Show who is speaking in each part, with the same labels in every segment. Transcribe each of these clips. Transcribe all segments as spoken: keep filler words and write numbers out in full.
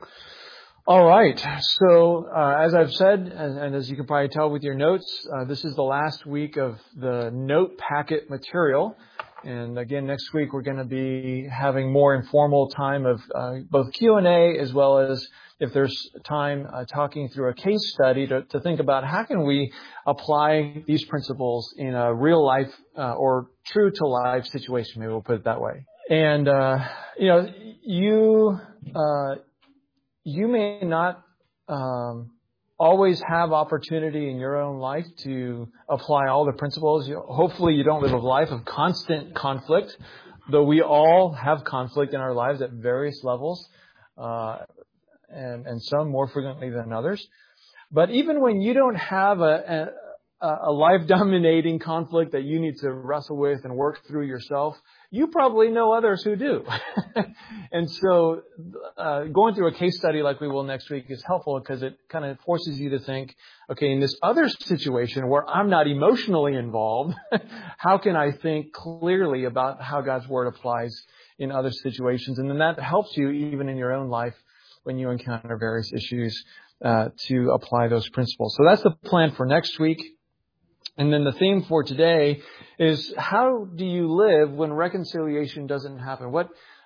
Speaker 1: All right. So, uh, as I've said, and, and as you can probably tell with your notes, uh, this is the last week of the note packet material. And again, next week we're going to be having more informal time of uh, both Q and A as well as, if there's time, uh, talking through a case study to, to think about how can we apply these principles in a real life uh, or true to life situation. Maybe we'll put it that way. And uh, you know, you. Uh, You may not um, always have opportunity in your own life to apply all the principles. You, hopefully you don't live a life of constant conflict, though we all have conflict in our lives at various levels, uh, and, and some more frequently than others. But even when you don't have a, a, a life-dominating conflict that you need to wrestle with and work through yourself, you probably know others who do. And so uh, going through a case study like we will next week is helpful because it kind of forces you to think, okay, in this other situation where I'm not emotionally involved, how can I think clearly about how God's Word applies in other situations? And then that helps you even in your own life when you encounter various issues uh, to apply those principles. So that's the plan for next week. And then the theme for today is, how do you live when reconciliation doesn't happen? What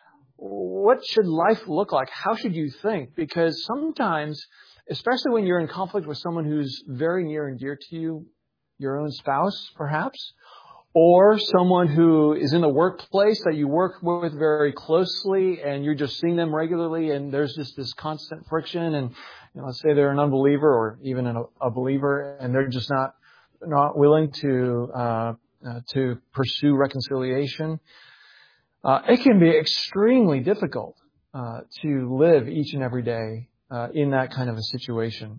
Speaker 1: what should life look like? How should you think? Because sometimes, especially when you're in conflict with someone who's very near and dear to you, your own spouse perhaps, or someone who is in the workplace that you work with very closely and you're just seeing them regularly and there's just this constant friction, and you know, let's say they're an unbeliever or even a, a believer and they're just not not willing to uh, uh, to pursue reconciliation. Uh, it can be extremely difficult uh, to live each and every day uh, in that kind of a situation.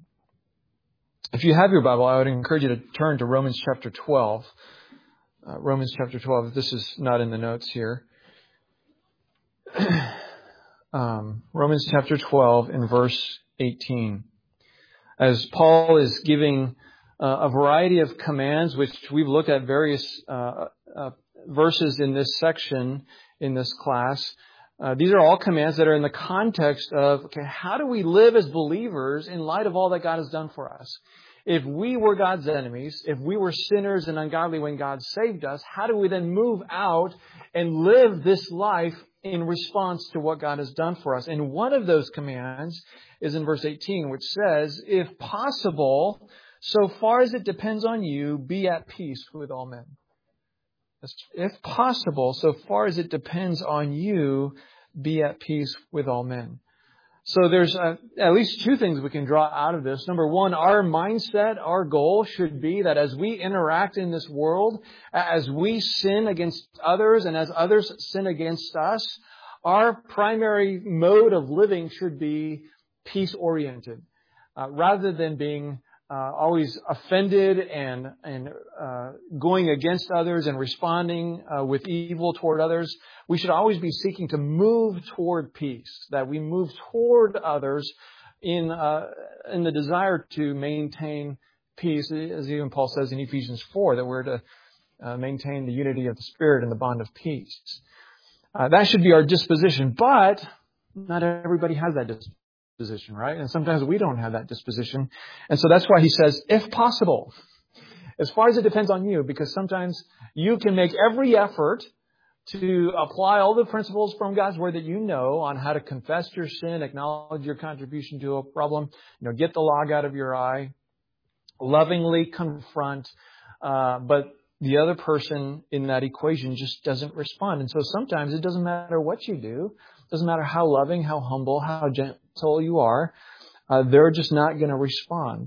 Speaker 1: If you have your Bible, I would encourage you to turn to Romans chapter twelve. Uh, Romans chapter twelve. This is not in the notes here. um, Romans chapter twelve in verse eighteen. As Paul is giving Uh, a variety of commands, which we've looked at various uh, uh, verses in this section, in this class. Uh, these are all commands that are in the context of, okay, how do we live as believers in light of all that God has done for us? If we were God's enemies, if we were sinners and ungodly when God saved us, how do we then move out and live this life in response to what God has done for us? And one of those commands is in verse eighteen, which says, if possible, so far as it depends on you, be at peace with all men. If possible, so far as it depends on you, be at peace with all men. So there's uh, at least two things we can draw out of this. Number one, our mindset, our goal should be that as we interact in this world, as we sin against others and as others sin against us, our primary mode of living should be peace-oriented, uh, rather than being Uh, always offended and and uh, going against others and responding uh, with evil toward others. We should always be seeking to move toward peace, that we move toward others in uh, in the desire to maintain peace, as even Paul says in Ephesians four, that we're to uh, maintain the unity of the Spirit and the bond of peace. Uh, that should be our disposition, but not everybody has that disposition. Position, right? And sometimes we don't have that disposition. And so that's why he says, if possible, as far as it depends on you, because sometimes you can make every effort to apply all the principles from God's Word that you know on how to confess your sin, acknowledge your contribution to a problem, you know, get the log out of your eye, lovingly confront, uh, but the other person in that equation just doesn't respond. And so sometimes it doesn't matter what you do. It doesn't matter how loving, how humble, how gentle you are. Uh, they're just not going to respond.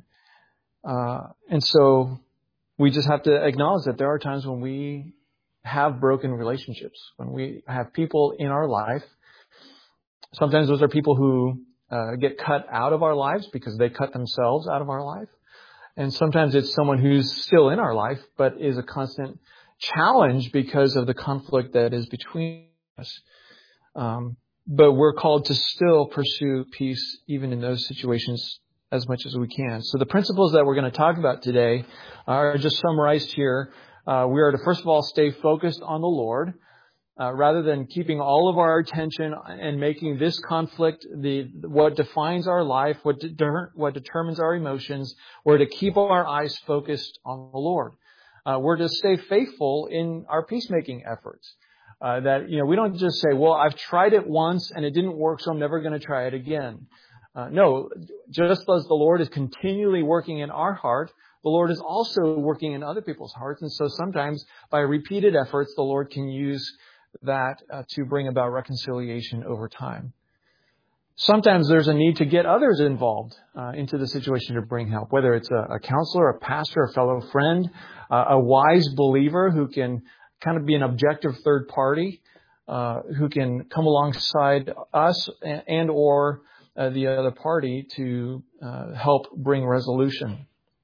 Speaker 1: Uh, and so we just have to acknowledge that there are times when we have broken relationships, when we have people in our life. Sometimes those are people who uh, get cut out of our lives because they cut themselves out of our life. And sometimes it's someone who's still in our life, but is a constant challenge because of the conflict that is between us. Um, but we're called to still pursue peace even in those situations as much as we can. So the principles that we're going to talk about today are just summarized here. Uh, we are to, first of all, stay focused on the Lord. Uh, rather than keeping all of our attention and making this conflict the what defines our life, what, de- what determines our emotions, we're to keep our eyes focused on the Lord. Uh, we're to stay faithful in our peacemaking efforts. Uh, that, you know, we don't just say, well, I've tried it once and it didn't work, so I'm never going to try it again. Uh, no, just as the Lord is continually working in our heart, the Lord is also working in other people's hearts. And so sometimes by repeated efforts, the Lord can use that uh, to bring about reconciliation over time. Sometimes there's a need to get others involved uh, into the situation to bring help, whether it's a, a counselor, a pastor, a fellow friend, uh, a wise believer who can kind of be an objective third party, uh, who can come alongside us and, and or uh, the other party to uh, help bring resolution.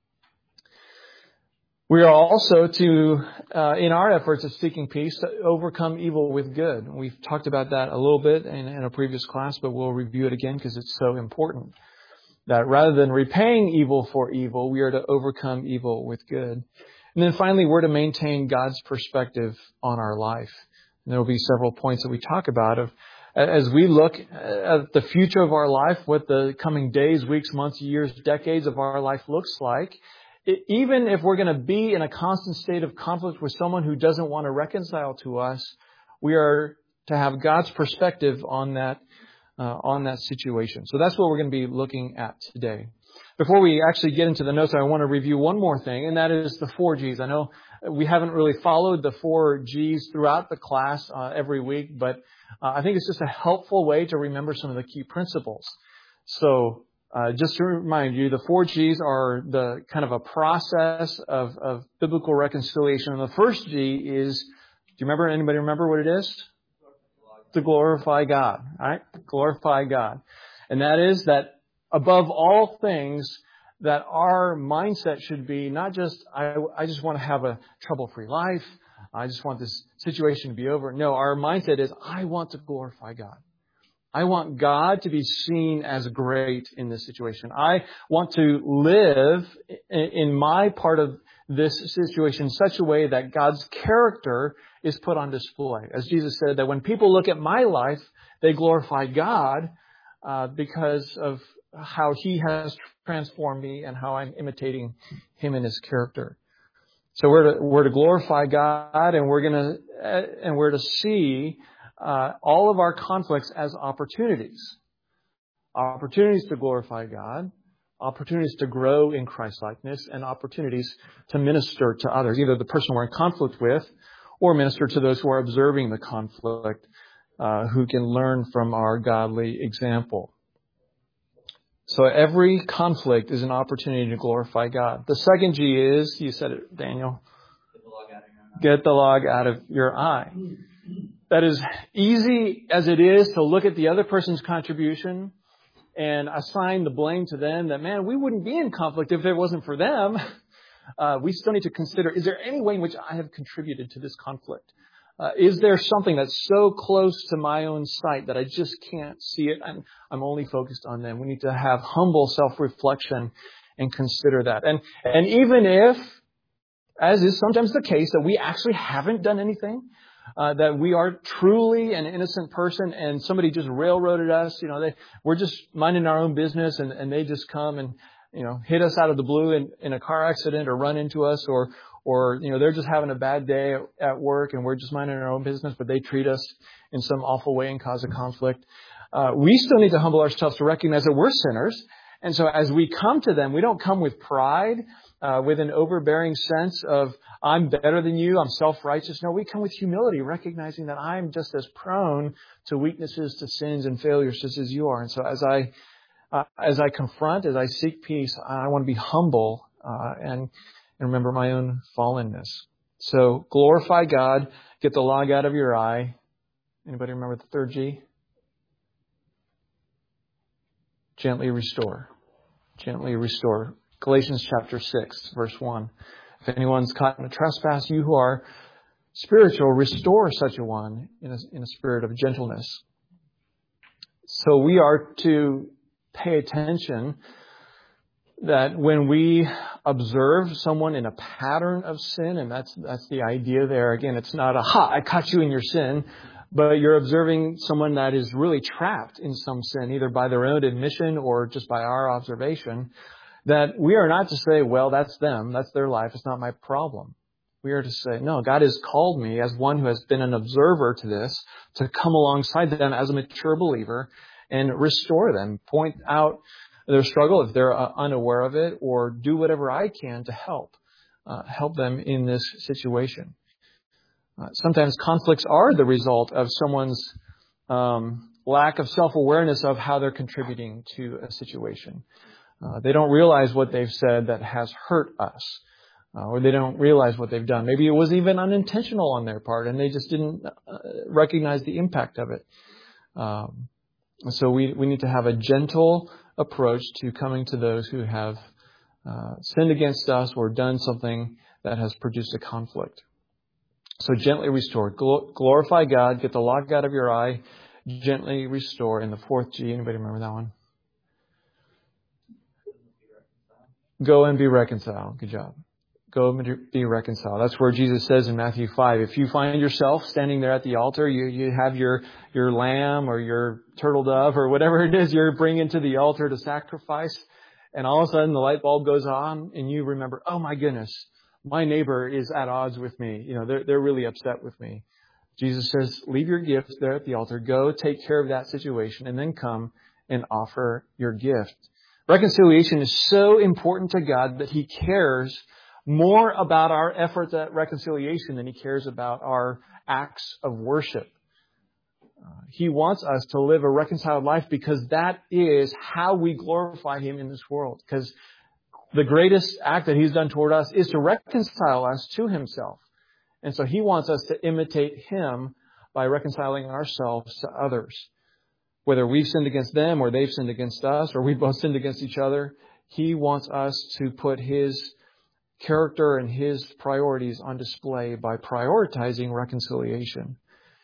Speaker 1: We are also to, uh, in our efforts of seeking peace, to overcome evil with good. We've talked about that a little bit in, in a previous class, but we'll review it again because it's so important. That rather than repaying evil for evil, we are to overcome evil with good. And then finally, we're to maintain God's perspective on our life. And there will be several points that we talk about of as we look at the future of our life, what the coming days, weeks, months, years, decades of our life looks like. Even if we're going to be in a constant state of conflict with someone who doesn't want to reconcile to us, we are to have God's perspective on that uh, on that situation. So that's what we're going to be looking at today. Before we actually get into the notes, I want to review one more thing, and that is the four G's. I know we haven't really followed the four G's throughout the class uh, every week, but uh, I think it's just a helpful way to remember some of the key principles. So Uh, just to remind you, the four G's are the kind of a process of, of biblical reconciliation. And the first G is, do you remember, anybody remember what it is? To glorify God, right? Glorify God. And that is that above all things, that our mindset should be not just, I, I just want to have a trouble-free life. I just want this situation to be over. No, our mindset is, I want to glorify God. I want God to be seen as great in this situation. I want to live in my part of this situation in such a way that God's character is put on display. As Jesus said, that when people look at my life, they glorify God uh, because of how He has transformed me and how I'm imitating Him in His character. So we're to, we're to glorify God, and we're going to and we're to see Uh, all of our conflicts as opportunities. Opportunities to glorify God, opportunities to grow in Christ-likeness, and opportunities to minister to others, either the person we're in conflict with or minister to those who are observing the conflict, uh, who can learn from our godly example. So every conflict is an opportunity to glorify God. The second G is, you said it, Daniel, get the log out of your eye. That is easy as it is to look at the other person's contribution and assign the blame to them that, man, we wouldn't be in conflict if it wasn't for them. Uh, we still need to consider, is there any way in which I have contributed to this conflict? Uh, is there something that's so close to my own sight that I just can't see it? I'm, I'm only focused on them. We need to have humble self-reflection and consider that. And, and even if, as is sometimes the case, that we actually haven't done anything, Uh, that we are truly an innocent person and somebody just railroaded us. You know, they, we're just minding our own business and, and they just come and, you know, hit us out of the blue in, in a car accident or run into us or, or, you know, they're just having a bad day at work and we're just minding our own business, but they treat us in some awful way and cause a conflict. Uh, we still need to humble ourselves to recognize that we're sinners. And so as we come to them, we don't come with pride, uh, with an overbearing sense of, I'm better than you, I'm self-righteous. No, we come with humility, recognizing that I'm just as prone to weaknesses, to sins and failures just as you are. And so as I, uh, as I confront, as I seek peace, I want to be humble, uh, and, and remember my own fallenness. So glorify God, get the log out of your eye. Anybody remember the third G? Gently restore. Gently restore. Galatians chapter six, verse one. If anyone's caught in a trespass, you who are spiritual, restore such a one in a, in a spirit of gentleness. So we are to pay attention that when we observe someone in a pattern of sin, and that's that's the idea there. Again, it's not a, ha, I caught you in your sin. but you're observing someone that is really trapped in some sin, either by their own admission or just by our observation, that we are not to say, well, that's them, that's their life, it's not my problem. We are to say, no, God has called me as one who has been an observer to this, to come alongside them as a mature believer and restore them, point out their struggle if they're uh, unaware of it, or do whatever I can to help, uh, help them in this situation. Uh, sometimes conflicts are the result of someone's um, lack of self-awareness of how they're contributing to a situation. Uh, they don't realize what they've said that has hurt us. Uh, or they don't realize what they've done. Maybe it was even unintentional on their part, and they just didn't uh, recognize the impact of it. Um, so we, we need to have a gentle approach to coming to those who have uh, sinned against us or done something that has produced a conflict. So gently restore. Gl- glorify God. Get the log out of your eye. Gently restore. And the fourth G, anybody remember that one? Go and be reconciled. Good job. Go and be reconciled. That's where Jesus says in Matthew five, if you find yourself standing there at the altar, you, you have your, your lamb or your turtle dove or whatever it is you're bringing to the altar to sacrifice, and all of a sudden the light bulb goes on and you remember, oh my goodness, my neighbor is at odds with me. You know, they're, they're really upset with me. Jesus says, leave your gift there at the altar. Go take care of that situation and then come and offer your gift. Reconciliation is so important to God that He cares more about our efforts at reconciliation than He cares about our acts of worship. Uh, he wants us to live a reconciled life because that is how we glorify Him in this world. Because the greatest act that He's done toward us is to reconcile us to Himself. And so He wants us to imitate Him by reconciling ourselves to others. Whether we've sinned against them or they've sinned against us or we both sinned against each other, He wants us to put His character and His priorities on display by prioritizing reconciliation.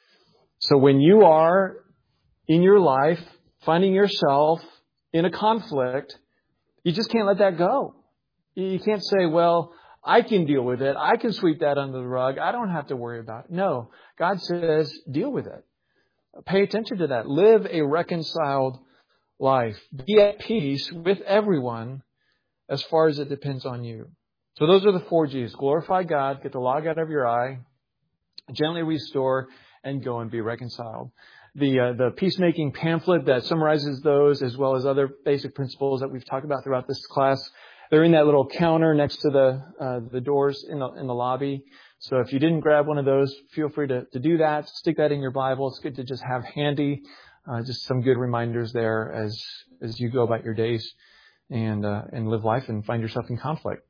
Speaker 1: So when you are in your life finding yourself in a conflict, you just can't let that go. You can't say, well, I can deal with it. I can sweep that under the rug. I don't have to worry about it. No, God says deal with it. Pay attention to that. Live a reconciled life. Be at peace with everyone as far as it depends on you. So those are the four G's. Glorify God, get the log out of your eye, gently restore, and go and be reconciled. The uh, the peacemaking pamphlet that summarizes those, as well as other basic principles that we've talked about throughout this class, they're in that little counter next to the uh, the doors in the in the lobby. So if you didn't grab one of those, feel free to, to do that. Stick that in your Bible. It's good to just have handy, uh, just some good reminders there as as you go about your days and uh, and live life and find yourself in conflict.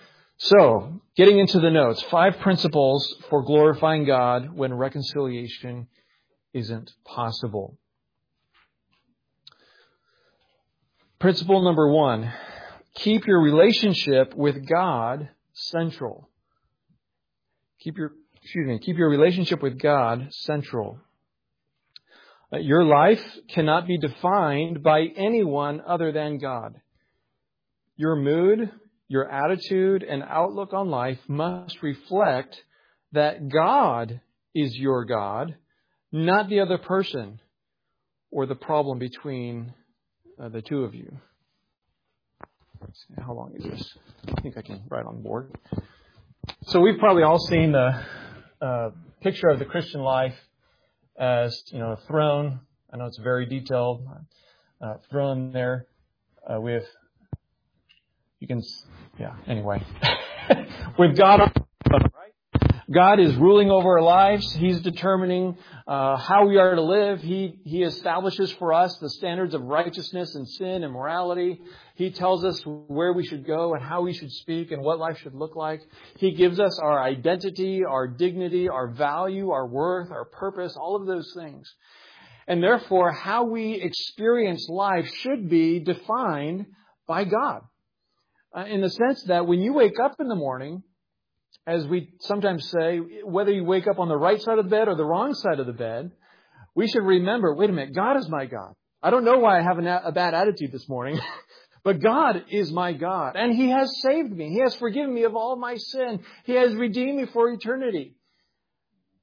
Speaker 1: So, getting into the notes, five principles for glorifying God when reconciliation isn't possible. Principle number one, keep your relationship with God central. Keep your, excuse me, keep your relationship with God central. Your life cannot be defined by anyone other than God. Your mood, your attitude and outlook on life must reflect that God is your God, not the other person or the problem between uh, the two of you. Let's see, how long is this? I think I can write on the board. So we've probably all seen the uh, picture of the Christian life as, you know, a throne. I know it's very detailed. Uh, throne there uh, with You can, yeah, anyway. With God on the throne, right? God is ruling over our lives. He's determining uh, how we are to live. He, he establishes for us the standards of righteousness and sin and morality. He tells us where we should go and how we should speak and what life should look like. He gives us our identity, our dignity, our value, our worth, our purpose, all of those things. And therefore, how we experience life should be defined by God. Uh, in the sense that when you wake up in the morning, as we sometimes say, whether you wake up on the right side of the bed or the wrong side of the bed, we should remember, wait a minute, God is my God. I don't know why I have a, a bad attitude this morning, but God is my God. And He has saved me. He has forgiven me of all my sin. He has redeemed me for eternity.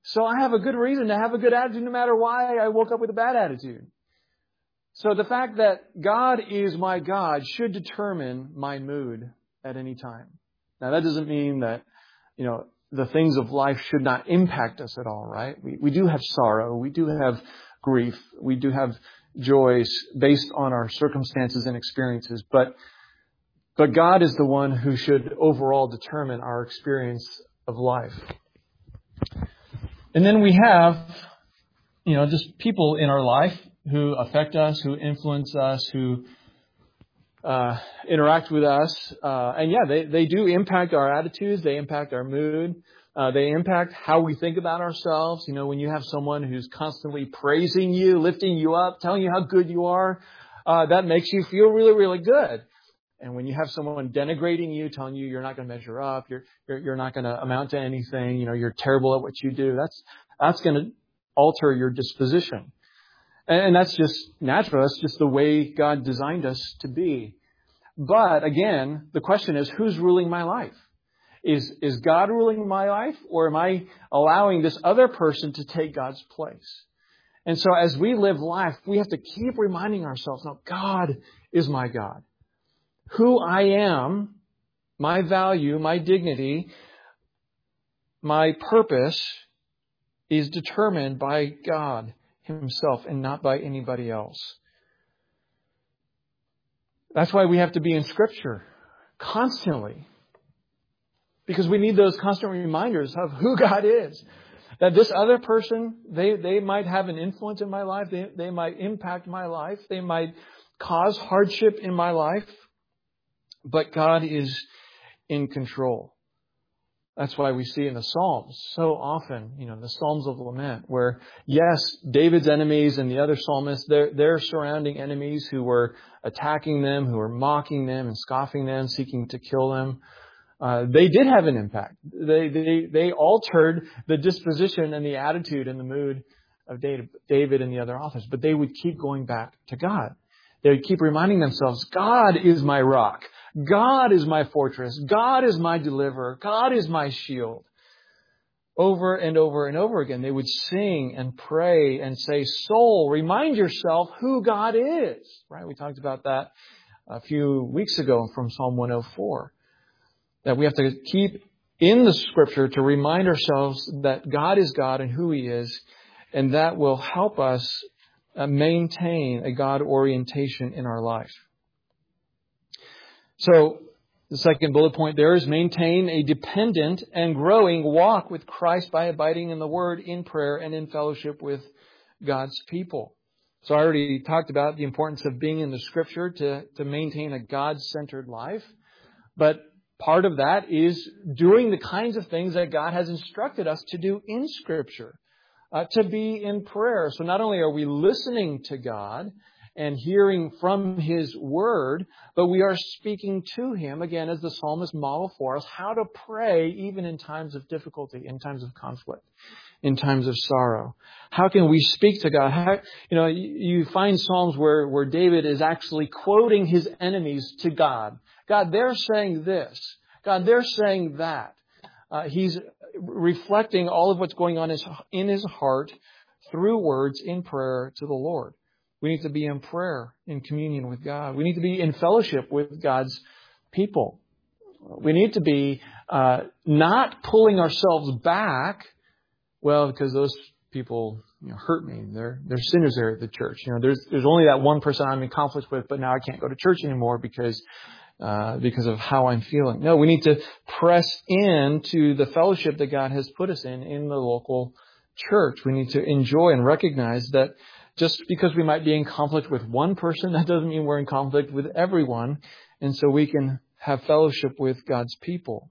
Speaker 1: So I have a good reason to have a good attitude no matter why I woke up with a bad attitude. So the fact that God is my God should determine my mood at any time. Now that doesn't mean that, you know, the things of life should not impact us at all, right? We, we do have sorrow. We do have grief. We do have joys based on our circumstances and experiences. But, but God is the one who should overall determine our experience of life. And then we have, you know, just people in our life who affect us, who influence us, who uh, interact with us. Uh, and yeah, they, they do impact our attitudes. They impact our mood. Uh, they impact how we think about ourselves. You know, when you have someone who's constantly praising you, lifting you up, telling you how good you are, uh, that makes you feel really, really good. And when you have someone denigrating you, telling you you're not going to measure up, you're, you're, you're not going to amount to anything, you know, you're terrible at what you do, that's, that's going to alter your disposition. And that's just natural. That's just the way God designed us to be. But again, the question is, who's ruling my life? Is, is God ruling my life, or am I allowing this other person to take God's place? And so as we live life, we have to keep reminding ourselves, no, God is my God. Who I am, my value, my dignity, my purpose is determined by God Himself and not by anybody else. That's why we have to be in Scripture constantly. Because we need those constant reminders of who God is. That this other person, they, they might have an influence in my life. They, they might impact my life. They might cause hardship in my life. But God is in control. That's why we see in the Psalms so often, you know, the Psalms of Lament, where, yes, David's enemies and the other psalmists, they're, they're surrounding enemies who were attacking them, who were mocking them and scoffing them, seeking to kill them. Uh, they did have an impact. They, they, they altered the disposition and the attitude and the mood of David and the other authors, but they would keep going back to God. They would keep reminding themselves, God is my rock. God is my fortress. God is my deliverer. God is my shield. Over and over and over again, they would sing and pray and say, soul, remind yourself who God is. Right? We talked about that a few weeks ago from Psalm one oh four. That we have to keep in the Scripture to remind ourselves that God is God and who He is. And that will help us maintain a God orientation in our life. So the second bullet point there is maintain a dependent and growing walk with Christ by abiding in the Word, in prayer, and in fellowship with God's people. So I already talked about the importance of being in the Scripture to, to maintain a God-centered life. But part of that is doing the kinds of things that God has instructed us to do in Scripture, uh, to be in prayer. So not only are we listening to God and hearing from His Word, but we are speaking to Him, again, as the psalmist model for us, how to pray even in times of difficulty, in times of conflict, in times of sorrow. How can we speak to God? How, you know, you find psalms where, where David is actually quoting his enemies to God. God, they're saying this. God, they're saying that. Uh, he's reflecting all of what's going on in his heart through words in prayer to the Lord. We need to be in prayer, in communion with God. We need to be in fellowship with God's people. We need to be uh, not pulling ourselves back, well, because those people, you know, hurt me. They're they're sinners there at the church. You know, there's there's only that one person I'm in conflict with, but now I can't go to church anymore because uh, because of how I'm feeling. No, we need to press into the fellowship that God has put us in in the local church. We need to enjoy and recognize that. Just because we might be in conflict with one person, that doesn't mean we're in conflict with everyone. And so we can have fellowship with God's people.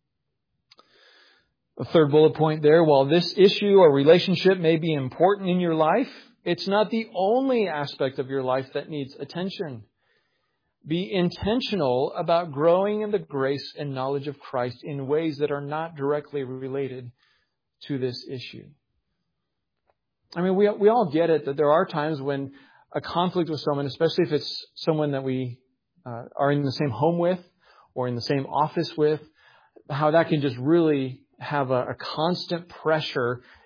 Speaker 1: The third bullet point there, while this issue or relationship may be important in your life, it's not the only aspect of your life that needs attention. Be intentional about growing in the grace and knowledge of Christ in ways that are not directly related to this issue. I mean, we we all get it that there are times when a conflict with someone, especially if it's someone that we uh, are in the same home with or in the same office with, how that can just really have a, a constant pressure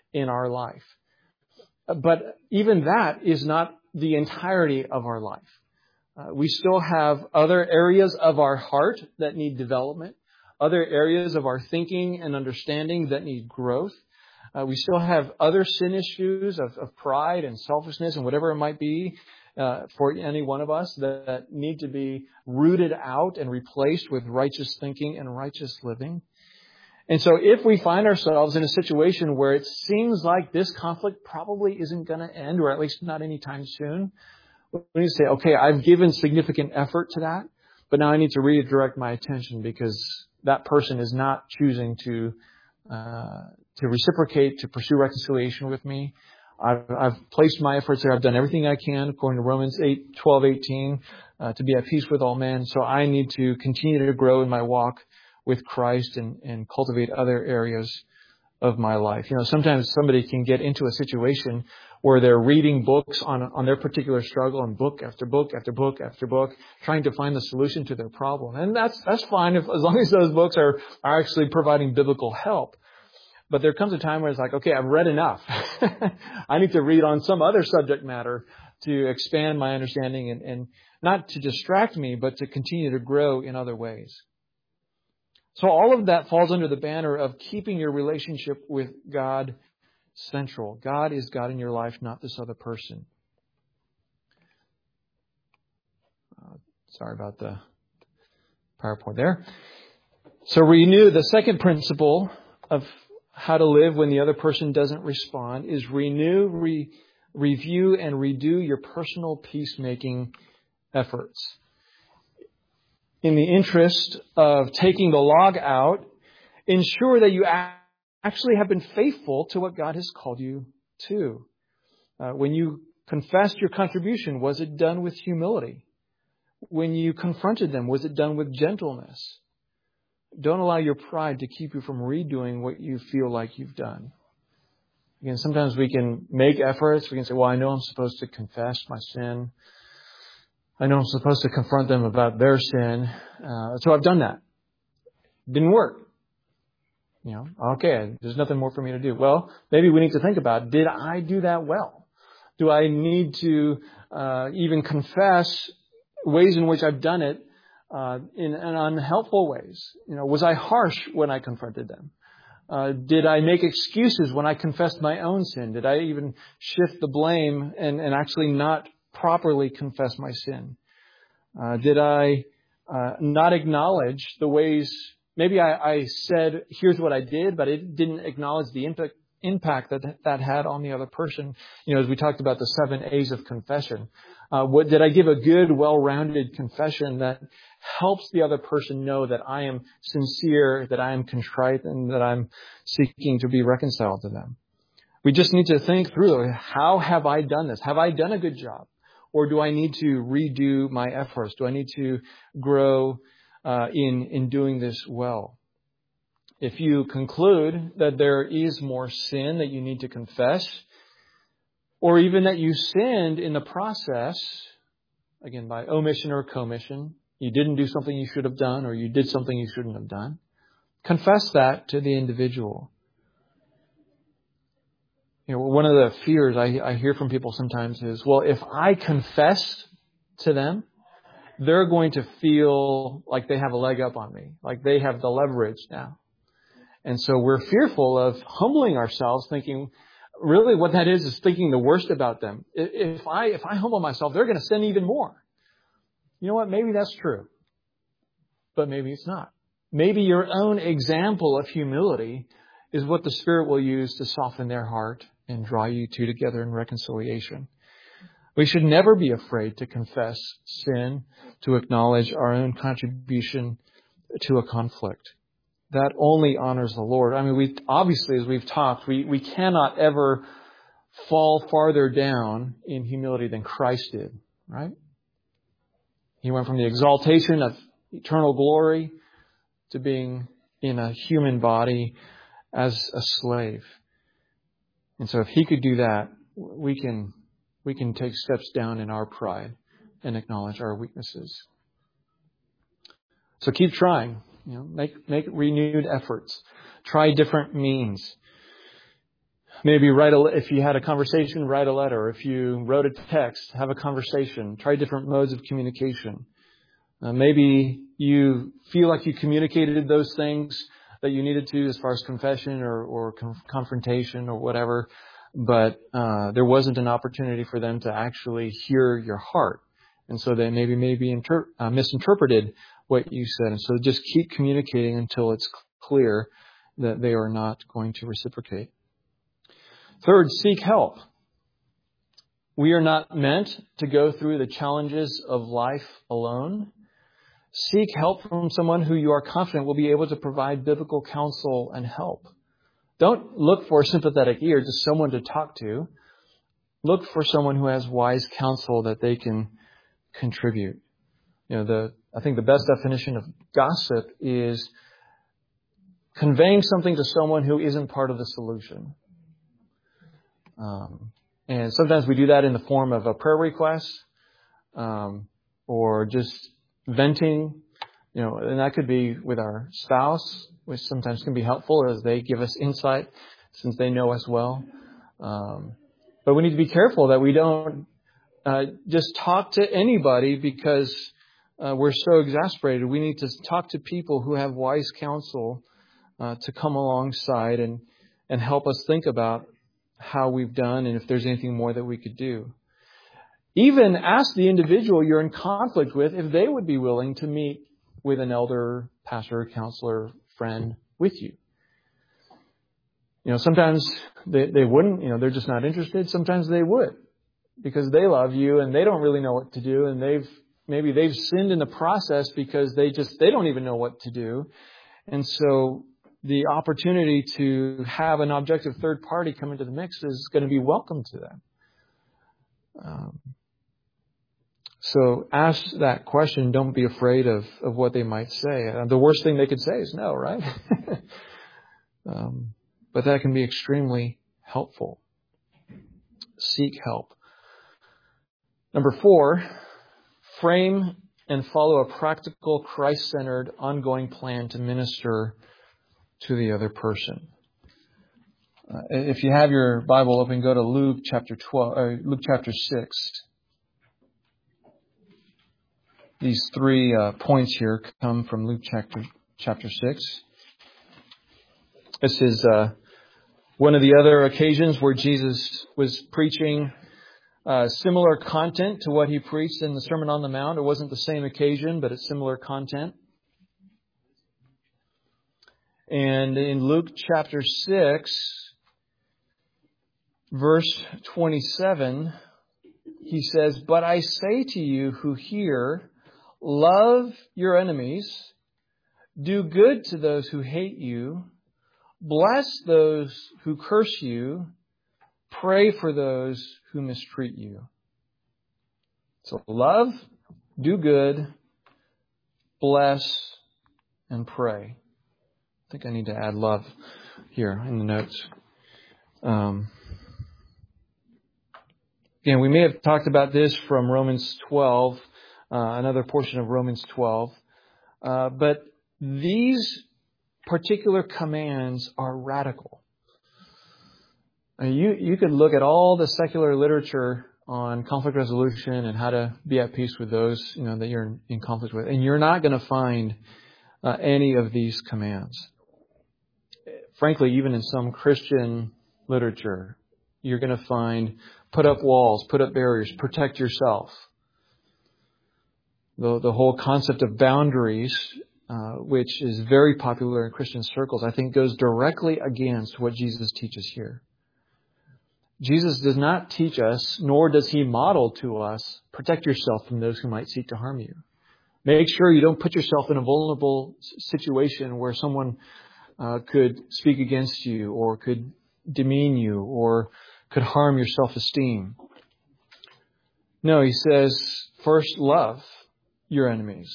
Speaker 1: in our life. But even that is not the entirety of our life. Uh, we still have other areas of our heart that need development, other areas of our thinking and understanding that need growth. Uh, we still have other sin issues of, of pride and selfishness and whatever it might be uh, for any one of us that, that need to be rooted out and replaced with righteous thinking and righteous living. And so if we find ourselves in a situation where it seems like this conflict probably isn't going to end, or at least not anytime soon, we need to say, okay, I've given significant effort to that, but now I need to redirect my attention because that person is not choosing to uh, to reciprocate, to pursue reconciliation with me. I've, I've placed my efforts there. I've done everything I can, according to Romans eight, twelve, eighteen, uh, to be at peace with all men. So I need to continue to grow in my walk with Christ and, and cultivate other areas of my life. You know, sometimes somebody can get into a situation where they're reading books on on their particular struggle, and book after book after book after book, trying to find the solution to their problem. And that's that's fine if, as long as those books are, are actually providing biblical help. But there comes a time where it's like, okay, I've read enough. I need to read on some other subject matter to expand my understanding and, and not to distract me, but to continue to grow in other ways. So all of that falls under the banner of keeping your relationship with God central. God is God in your life, not this other person. Uh, sorry about the PowerPoint there. So renew. The second principle of how to live when the other person doesn't respond is renew, re, review, and redo your personal peacemaking efforts. In the interest of taking the log out, ensure that you actually have been faithful to what God has called you to. Uh, when you confessed your contribution, was it done with humility? When you confronted them, was it done with gentleness? Don't allow your pride to keep you from redoing what you feel like you've done. Again, sometimes we can make efforts. We can say, well, I know I'm supposed to confess my sin. I know I'm supposed to confront them about their sin. Uh, so I've done that. Didn't work. You know, okay, there's nothing more for me to do. Well, maybe we need to think about, did I do that well? Do I need to uh, even confess ways in which I've done it uh, in, in unhelpful ways? You know, was I harsh when I confronted them? Uh, did I make excuses when I confessed my own sin? Did I even shift the blame and, and actually not properly confess my sin? Uh, did I uh, not acknowledge the ways, maybe I, I said, here's what I did, but it didn't acknowledge the impact, impact that that had on the other person. You know, as we talked about the seven A's of confession. Uh, what, did I give a good, well-rounded confession that helps the other person know that I am sincere, that I am contrite, and that I'm seeking to be reconciled to them? We just need to think through, how have I done this? Have I done a good job? Or do I need to redo my efforts? Do I need to grow uh, in, in doing this well? If you conclude that there is more sin that you need to confess, or even that you sinned in the process, again, by omission or commission, you didn't do something you should have done, or you did something you shouldn't have done, confess that to the individual. You know, one of the fears I, I hear from people sometimes is, well, if I confess to them, they're going to feel like they have a leg up on me, like they have the leverage now. And so we're fearful of humbling ourselves, thinking, really what that is, is thinking the worst about them. If I, if I humble myself, they're going to sin even more. You know what? Maybe that's true, but maybe it's not. Maybe your own example of humility is what the Spirit will use to soften their heart and draw you two together in reconciliation. We should never be afraid to confess sin, to acknowledge our own contribution to a conflict. That only honors the Lord. I mean, we obviously, as we've talked, we, we cannot ever fall farther down in humility than Christ did, right? He went from the exaltation of eternal glory to being in a human body as a slave. And so if he could do that, we can we can take steps down in our pride and acknowledge our weaknesses. So keep trying. You know, make make renewed efforts. Try different means. Maybe write a, if you had a conversation, write a letter. If you wrote a text, have a conversation. Try different modes of communication. Uh, maybe you feel like you communicated those things that you needed to as far as confession or, or conf- confrontation or whatever, but uh, there wasn't an opportunity for them to actually hear your heart. And so they maybe maybe inter- uh, misinterpreted what you said. And so just keep communicating until it's clear that they are not going to reciprocate. Third, seek help. We are not meant to go through the challenges of life alone. Seek help from someone who you are confident will be able to provide biblical counsel and help. Don't look for a sympathetic ear, just someone to talk to. Look for someone who has wise counsel that they can contribute. You know, the I think the best definition of gossip is conveying something to someone who isn't part of the solution. Um, and sometimes we do that in the form of a prayer request, um, or just venting, you know, and that could be with our spouse, which sometimes can be helpful as they give us insight since they know us well. Um, but we need to be careful that we don't uh, just talk to anybody because uh, we're so exasperated. We need to talk to people who have wise counsel uh, to come alongside and, and help us think about how we've done and if there's anything more that we could do. Even ask the individual you're in conflict with if they would be willing to meet with an elder, pastor, counselor, friend with you. You know, sometimes they, they wouldn't, you know, they're just not interested. Sometimes they would because they love you and they don't really know what to do. And they've, maybe they've sinned in the process because they just, they don't even know what to do. And so the opportunity to have an objective third party come into the mix is going to be welcome to them. Um, So ask that question. Don't be afraid of, of what they might say. Uh, the worst thing they could say is no, right? um, but that can be extremely helpful. Seek help. Number four, frame and follow a practical, Christ-centered, ongoing plan to minister to the other person. Uh, if you have your Bible open, go to Luke chapter twelve, or Luke chapter six. These three uh, points here come from Luke chapter chapter six. This is uh, one of the other occasions where Jesus was preaching uh, similar content to what he preached in the Sermon on the Mount. It wasn't the same occasion, but it's similar content. And in Luke chapter six, verse twenty-seven, he says, "But I say to you who hear, love your enemies, do good to those who hate you, bless those who curse you, pray for those who mistreat you." So love, do good, bless, and pray. I think I need to add love here in the notes. Um, again, we may have talked about this from Romans twelve, uh, another portion of Romans twelve. Uh, but these particular commands are radical. Uh, you, you could look at all the secular literature on conflict resolution and how to be at peace with those, you know, that you're in, in conflict with, and you're not going to find uh, any of these commands. Frankly, even in some Christian literature, you're going to find put up walls, put up barriers, protect yourself. The, the whole concept of boundaries, uh, which is very popular in Christian circles, I think goes directly against what Jesus teaches here. Jesus does not teach us, nor does he model to us, protect yourself from those who might seek to harm you. Make sure you don't put yourself in a vulnerable situation where someone uh, could speak against you or could demean you or could harm your self-esteem. No, he says, first love your enemies.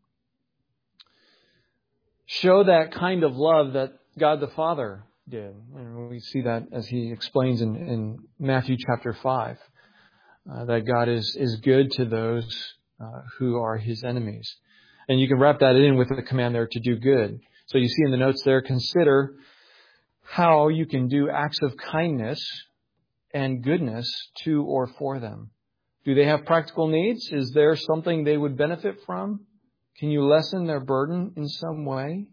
Speaker 1: Show that kind of love that God the Father did. And we see that as he explains in, in Matthew chapter five, uh, that God is, is good to those uh, who are his enemies. And you can wrap that in with the command there to do good. So you see in the notes there, consider how you can do acts of kindness and goodness to or for them. Do they have practical needs? Is there something they would benefit from? Can you lessen their burden in some way?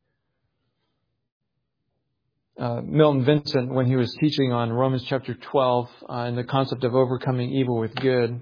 Speaker 1: Uh, Milton Vincent, when he was teaching on Romans chapter twelve uh, and the concept of overcoming evil with good,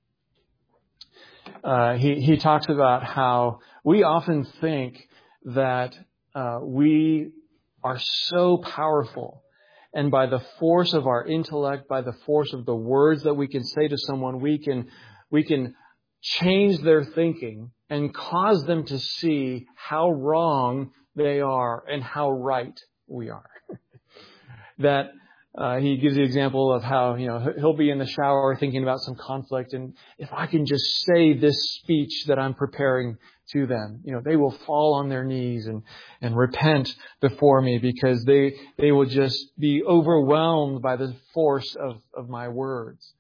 Speaker 1: uh, he, he talks about how we often think that uh, we are so powerful, and by the force of our intellect, by the force of the words that we can say to someone, we can we can change their thinking and cause them to see how wrong they are and how right we are. That uh, he gives the example of how, you know, he'll be in the shower thinking about some conflict, and if I can just say this speech that I'm preparing to them, you know, they will fall on their knees and, and repent before me because they they will just be overwhelmed by the force of, of my words.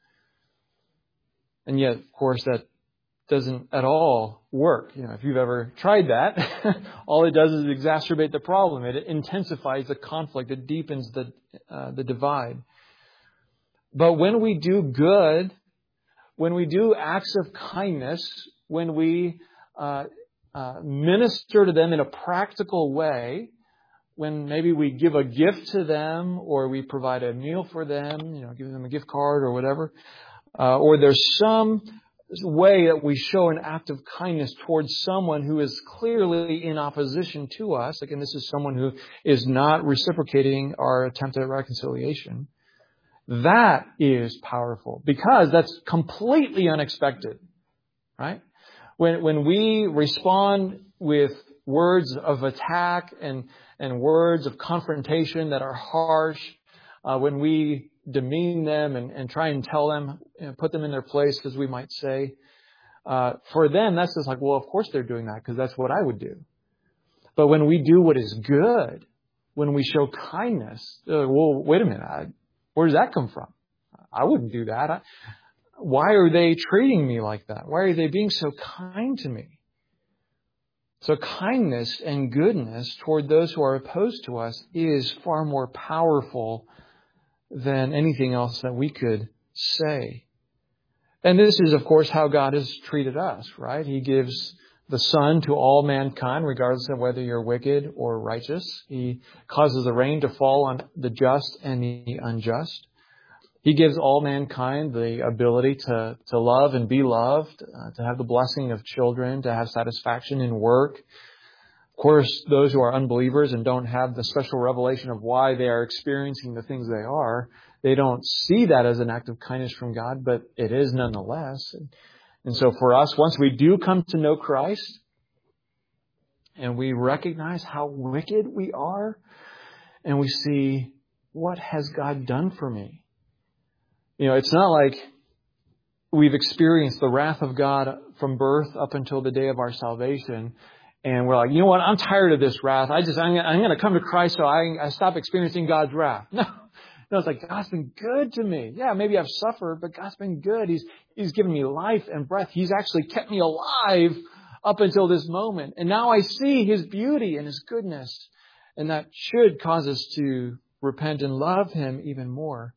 Speaker 1: And yet, of course, that doesn't at all work. You know, if you've ever tried that, all it does is exacerbate the problem. It intensifies the conflict. It deepens the uh, the divide. But when we do good, when we do acts of kindness, when we uh, uh, minister to them in a practical way, when maybe we give a gift to them or we provide a meal for them, you know, give them a gift card or whatever, uh, or there's some way that we show an act of kindness towards someone who is clearly in opposition to us. Again, this is someone who is not reciprocating our attempt at reconciliation. That is powerful because that's completely unexpected, right? When when we respond with words of attack and, and words of confrontation that are harsh, uh, when we demean them and, and try and tell them, you know, put them in their place, as we might say. Uh, for them, that's just like, well, of course they're doing that because that's what I would do. But when we do what is good, when we show kindness, uh, well, wait a minute, I, where does that come from? I wouldn't do that. I, why are they treating me like that? Why are they being so kind to me? So kindness and goodness toward those who are opposed to us is far more powerful than anything else that we could say. And this is, of course, how God has treated us, right? He gives the Son to all mankind, regardless of whether you're wicked or righteous. He causes the rain to fall on the just and the unjust. He gives all mankind the ability to, to love and be loved, uh, to have the blessing of children, to have satisfaction in work. Of course, those who are unbelievers and don't have the special revelation of why they are experiencing the things they are, they don't see that as an act of kindness from God, but it is nonetheless. And, and so for us, once we do come to know Christ and we recognize how wicked we are and we see, what has God done for me? You know, it's not like we've experienced the wrath of God from birth up until the day of our salvation. And we're like, you know what? I'm tired of this wrath. I just, I'm, I'm going to come to Christ so I, I stop experiencing God's wrath. No, no, it's like, God's been good to me. Yeah, maybe I've suffered, but God's been good. He's, He's given me life and breath. He's actually kept me alive up until this moment. And now I see His beauty and His goodness. And that should cause us to repent and love Him even more.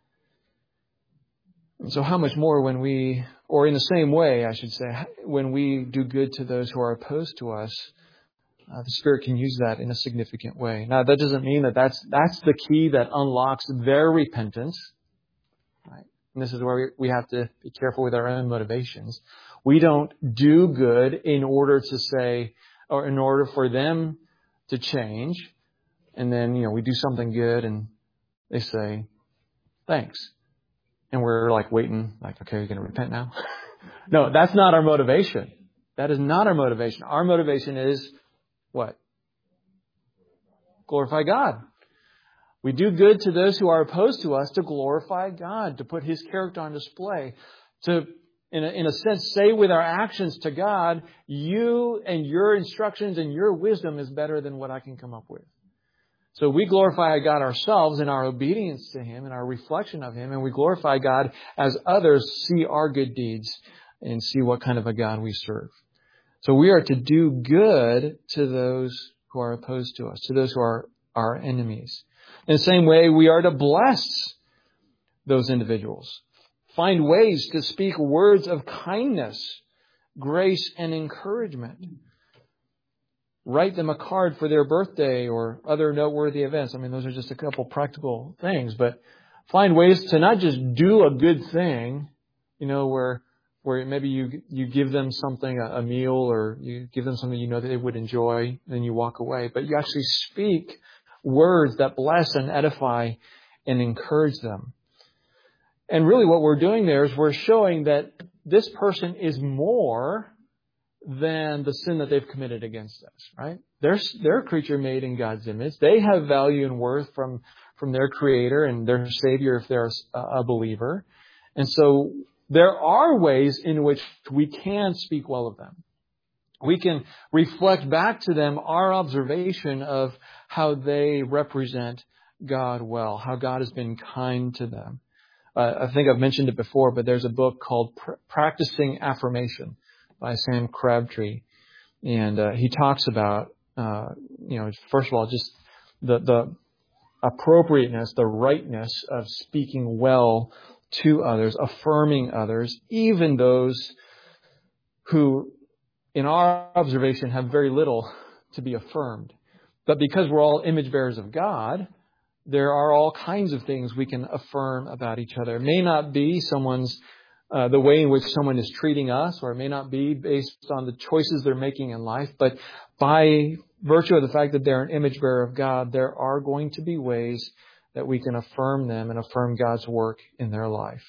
Speaker 1: And so how much more when we, or in the same way, I should say, when we do good to those who are opposed to us, uh, the Spirit can use that in a significant way. Now, that doesn't mean that that's, that's the key that unlocks their repentance. Right? And this is where we, we have to be careful with our own motivations. We don't do good in order to say, or in order for them to change. And then, you know, we do something good and they say, thanks. And we're like waiting, like, okay, you're going to repent now? No, that's not our motivation. That is not our motivation. Our motivation is what? Glorify God. We do good to those who are opposed to us to glorify God, to put His character on display, to, in a, in a sense, say with our actions to God, you and your instructions and your wisdom is better than what I can come up with. So we glorify God ourselves in our obedience to Him and our reflection of Him. And we glorify God as others see our good deeds and see what kind of a God we serve. So we are to do good to those who are opposed to us, to those who are our enemies. In the same way, we are to bless those individuals. Find ways to speak words of kindness, grace, and encouragement. Write them a card for their birthday or other noteworthy events. I mean, those are just a couple practical things, but find ways to not just do a good thing, you know, where where maybe you you give them something, a, a meal, or you give them something you know that they would enjoy, then you walk away. But you actually speak words that bless and edify and encourage them. And really what we're doing there is we're showing that this person is more than the sin that they've committed against us, right? They're, they're a creature made in God's image. They have value and worth from, from their Creator and their Savior if they're a, a believer. And so there are ways in which we can speak well of them. We can reflect back to them our observation of how they represent God well, how God has been kind to them. Uh, I think I've mentioned it before, but there's a book called Pr- Practicing Affirmation by Sam Crabtree. And uh, he talks about, uh, you know, first of all, just the, the appropriateness, the rightness of speaking well to others, affirming others, even those who, in our observation, have very little to be affirmed. But because we're all image bearers of God, there are all kinds of things we can affirm about each other. It may not be someone's Uh, the way in which someone is treating us, or it may not be based on the choices they're making in life, but by virtue of the fact that they're an image bearer of God, there are going to be ways that we can affirm them and affirm God's work in their life.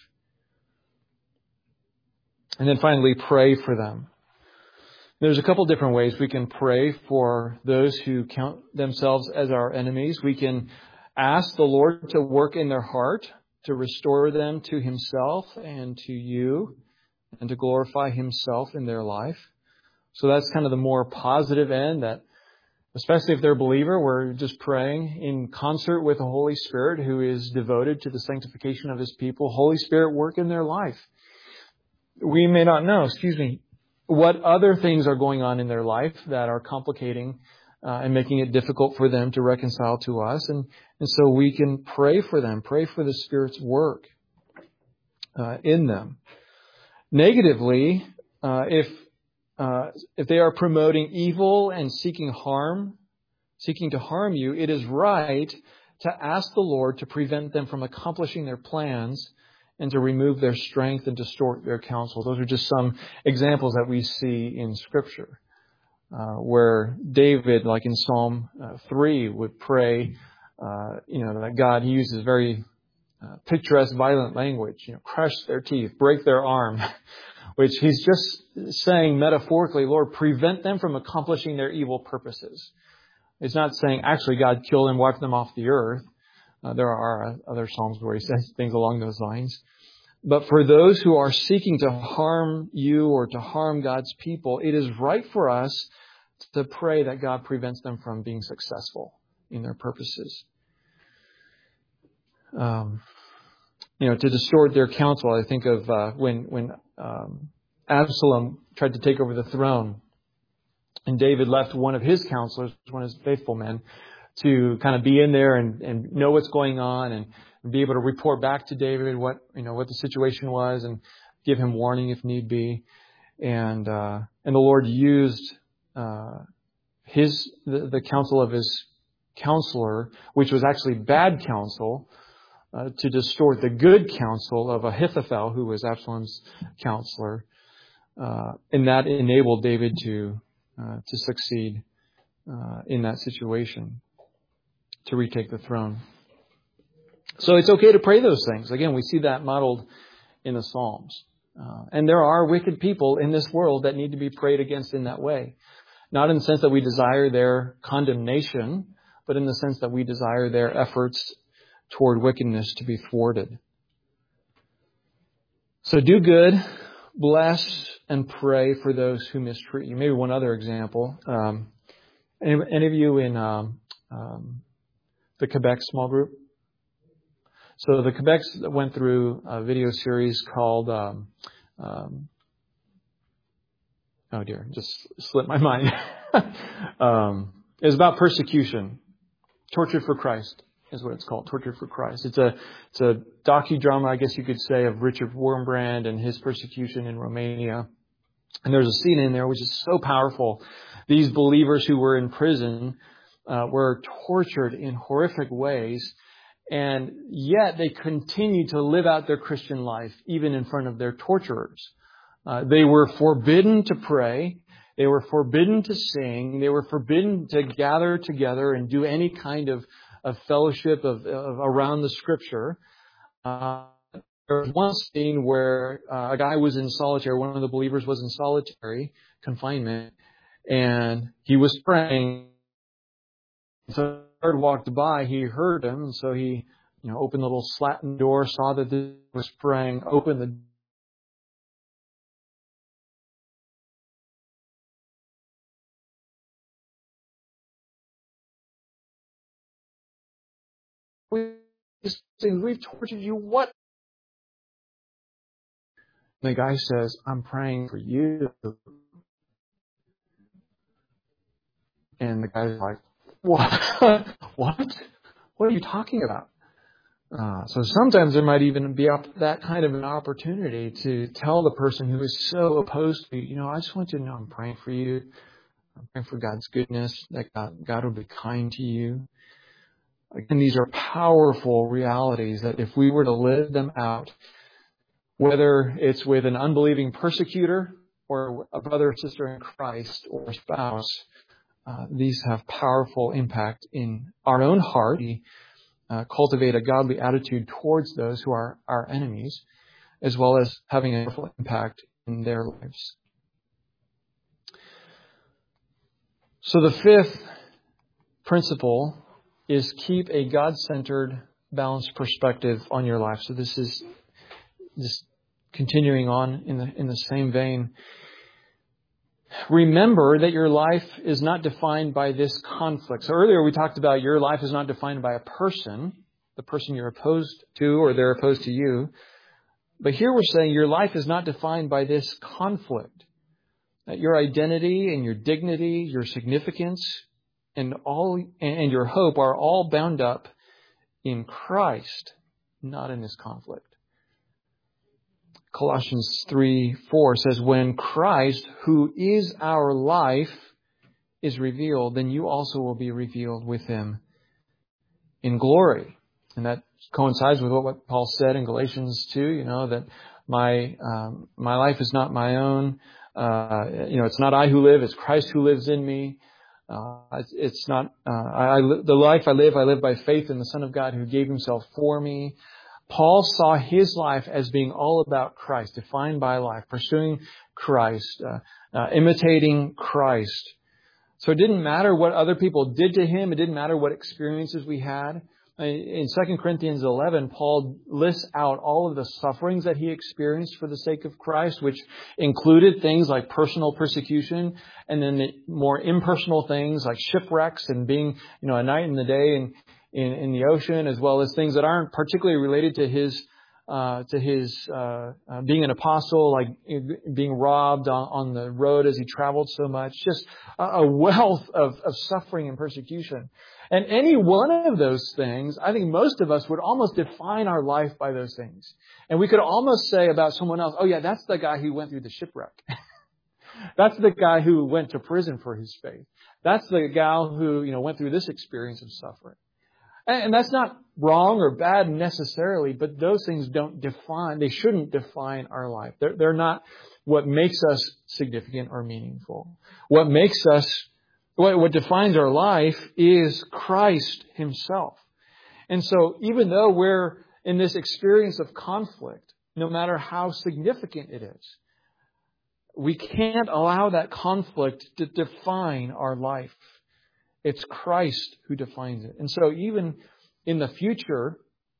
Speaker 1: And then finally, pray for them. There's a couple different ways we can pray for those who count themselves as our enemies. We can ask the Lord to work in their heart, to restore them to Himself and to you, and to glorify Himself in their life. So that's kind of the more positive end, that especially if they're a believer, we're just praying in concert with the Holy Spirit who is devoted to the sanctification of His people. Holy Spirit, work in their life. We may not know, excuse me, what other things are going on in their life that are complicating Uh, and making it difficult for them to reconcile to us. And, and so we can pray for them, pray for the Spirit's work uh, in them. Negatively, uh, if uh, if they are promoting evil and seeking harm, seeking to harm you, it is right to ask the Lord to prevent them from accomplishing their plans and to remove their strength and distort their counsel. Those are just some examples that we see in Scripture. Uh, where David, like in Psalm uh, three, would pray, uh, you know, that God, he uses very uh, picturesque, violent language, you know, crush their teeth, break their arm, which he's just saying metaphorically, Lord, prevent them from accomplishing their evil purposes. It's not saying, actually, God, kill them, wipe them off the earth. Uh, there are other Psalms where he says things along those lines. But for those who are seeking to harm you or to harm God's people, it is right for us to pray that God prevents them from being successful in their purposes. Um, you know, to distort their counsel, I think of uh, when when um, Absalom tried to take over the throne, and David left one of his counselors, one of his faithful men, to kind of be in there and, and know what's going on and be able to report back to David what, you know, what the situation was and give him warning if need be. And, uh, and the Lord used, uh, his, the, the counsel of his counselor, which was actually bad counsel, uh, to distort the good counsel of Ahithophel, who was Absalom's counselor. Uh, and that enabled David to, uh, to succeed, uh, in that situation, to retake the throne. So it's okay to pray those things. Again, we see that modeled in the Psalms. Uh, and there are wicked people in this world that need to be prayed against in that way. Not in the sense that we desire their condemnation, but in the sense that we desire their efforts toward wickedness to be thwarted. So do good, bless, and pray for those who mistreat you. Maybe one other example. Um, any, any of you in um, um, the Quebec small group? So the Quebec went through a video series called, um, um, oh dear, just slipped my mind. um, it was about persecution, tortured for Christ. is what it's called, Tortured for Christ. It's a it's a docudrama, I guess you could say, of Richard Wurmbrand and his persecution in Romania. And there's a scene in there which is so powerful. These believers who were in prison uh, were tortured in horrific ways, and yet they continued to live out their Christian life even in front of their torturers. Uh, they were forbidden to pray. They were forbidden to sing. They were forbidden to gather together and do any kind of, of fellowship of, of around the Scripture. Uh, there was one scene where uh, a guy was in solitary. One of the believers was in solitary confinement, and he was praying. So the Lord walked by. He heard him, and so he, you know, opened the little slat in the door, saw that this was praying, opened the We've tortured you. What? And the guy says, I'm praying for you. And the guy's like, what? What? What are you talking about? Uh, so sometimes there might even be up that kind of an opportunity to tell the person who is so opposed to you, you know, I just want you to know I'm praying for you. I'm praying for God's goodness, that God, God will be kind to you. Again, these are powerful realities that if we were to live them out, whether it's with an unbelieving persecutor or a brother or sister in Christ or a spouse, uh, these have powerful impact in our own heart. We uh, cultivate a godly attitude towards those who are our enemies, as well as having a powerful impact in their lives. So the fifth principle is keep a God-centered, balanced perspective on your life. So this is just continuing on in the in the same vein. Remember that your life is not defined by this conflict. So earlier we talked about your life is not defined by a person, the person you're opposed to or they're opposed to you. But here we're saying your life is not defined by this conflict. That your identity and your dignity, your significance, and all and your hope are all bound up in Christ, not in this conflict. Colossians three four says, when Christ, who is our life, is revealed, then you also will be revealed with Him in glory. And that coincides with what Paul said in Galatians two, you know, that my um, my life is not my own. Uh, you know, it's not I who live, it's Christ who lives in me. Uh, it's, it's not, uh, I, I, the life I live, I live by faith in the Son of God who gave Himself for me. Paul saw his life as being all about Christ, defined by life, pursuing Christ, uh, uh, imitating Christ. So it didn't matter what other people did to him. It didn't matter what experiences we had. In Second Corinthians eleven, Paul lists out all of the sufferings that he experienced for the sake of Christ, which included things like personal persecution, and then the more impersonal things like shipwrecks and being, you know, a night and a day in, in, in the ocean, as well as things that aren't particularly related to his uh, to his uh, uh, being an apostle, like being robbed on, on the road as he traveled so much. Just a, a wealth of, of suffering and persecution. And any one of those things, I think most of us would almost define our life by those things. And we could almost say about someone else, oh yeah, that's the guy who went through the shipwreck. That's the guy who went to prison for his faith. That's the gal who, you know, went through this experience of suffering. And, and that's not wrong or bad necessarily, but those things don't define, they shouldn't define our life. They're, they're not what makes us significant or meaningful. What makes us What, what defines our life is Christ Himself. And so even though we're in this experience of conflict, no matter how significant it is, we can't allow that conflict to define our life. It's Christ who defines it. And so even in the future,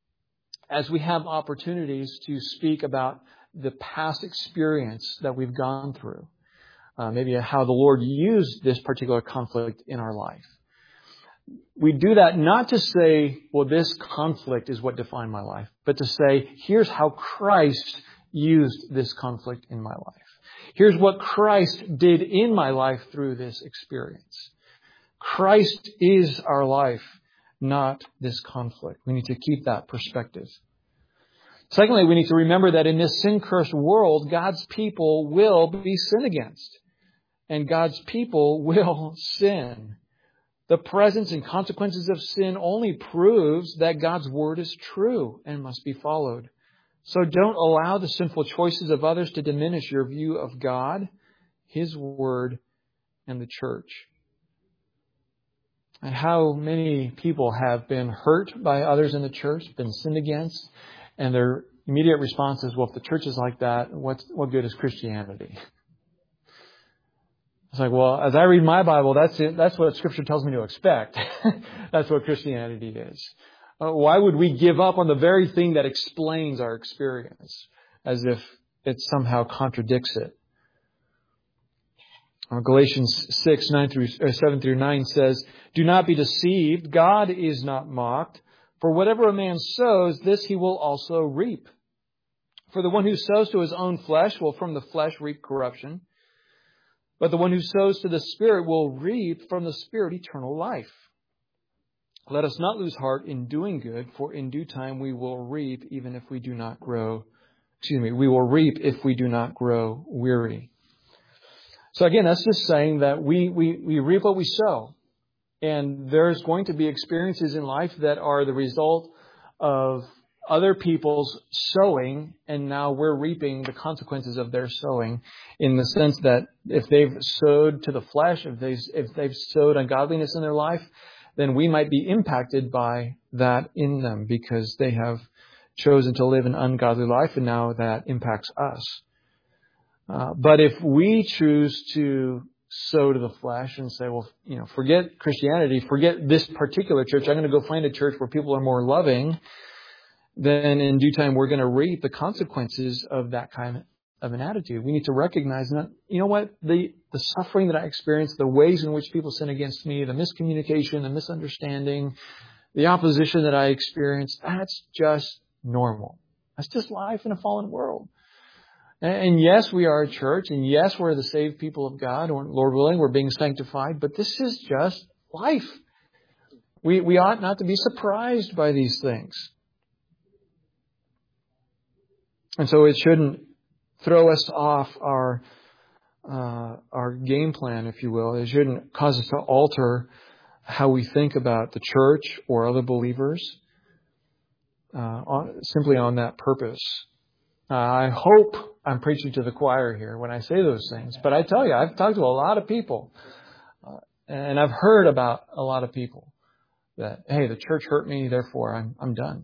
Speaker 1: as we have opportunities to speak about the past experience that we've gone through, Uh, maybe how the Lord used this particular conflict in our life. We do that not to say, well, this conflict is what defined my life, but to say, here's how Christ used this conflict in my life. Here's what Christ did in my life through this experience. Christ is our life, not this conflict. We need to keep that perspective. Secondly, we need to remember that in this sin-cursed world, God's people will be sinned against. And God's people will sin. The presence and consequences of sin only proves that God's word is true and must be followed. So don't allow the sinful choices of others to diminish your view of God, His word, and the church. And how many people have been hurt by others in the church, been sinned against, and their immediate response is, well, if the church is like that, what's, what good is Christianity? It's like, well, as I read my Bible, that's it. That's what Scripture tells me to expect. That's what Christianity is. Uh, why would we give up on the very thing that explains our experience as if it somehow contradicts it? Uh, Galatians six, nine through, uh, seven through nine says, "Do not be deceived. God is not mocked. For whatever a man sows, this he will also reap. For the one who sows to his own flesh will from the flesh reap corruption. But the one who sows to the Spirit will reap from the Spirit eternal life. Let us not lose heart in doing good, for in due time we will reap even if we do not grow. Excuse me, we will reap if we do not grow weary." So again, that's just saying that we, we, we reap what we sow. And there's going to be experiences in life that are the result of other people's sowing, and now we're reaping the consequences of their sowing, in the sense that if they've sowed to the flesh, if they've, if they've sowed ungodliness in their life, then we might be impacted by that in them because they have chosen to live an ungodly life, and now that impacts us. Uh, but if we choose to sow to the flesh and say, well, you know, forget Christianity, forget this particular church, I'm going to go find a church where people are more loving, then in due time we're going to reap the consequences of that kind of an attitude. We need to recognize that, you know what, the, the suffering that I experience, the ways in which people sin against me, the miscommunication, the misunderstanding, the opposition that I experience, that's just normal. That's just life in a fallen world. And yes, we are a church, and yes, we're the saved people of God, or Lord willing, we're being sanctified, but this is just life. We, we ought not to be surprised by these things. And so it shouldn't throw us off our uh, our game plan, if you will. It shouldn't cause us to alter how we think about the church or other believers uh, on, simply on that purpose. Uh, I hope I'm preaching to the choir here when I say those things. But I tell you, I've talked to a lot of people. Uh, and I've heard about a lot of people that, hey, the church hurt me, therefore I'm I'm done.